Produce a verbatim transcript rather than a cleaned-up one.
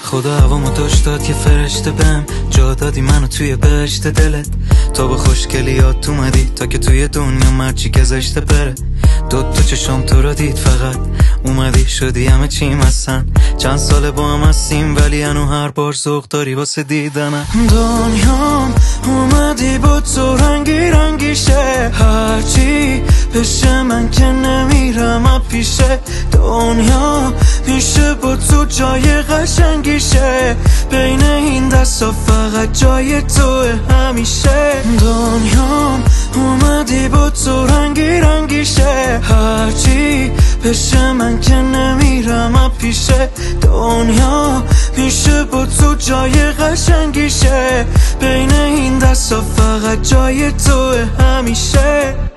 خدا هوامو داشت داد یه فرشته بهم، جا دادی منو توی بهشت دلت. تا به خوشگلیات اومدی تا که توی دنیا مرچی که زشته بره. دو تو چشام تو رو دید فقط اومدی شدی همه چیم هستن. چند ساله با هم هستیم ولی هنو هر بار ذوق داری واسه دیدنم. دنیام اومدی با تو رنگی رنگی شه، هرچی بشه من که نمیرم از پیشه. دنیا میشه با تو جای قشنگی شه، بین این دستا فقط جای تو همیشه. دنیام اومدی با تو رنگی رنگی شه، هرچی بشه من که نمیرم از پیشه. دنیا میشه با تو جای قشنگی شه، بین این دستا فقط جای تو همیشه.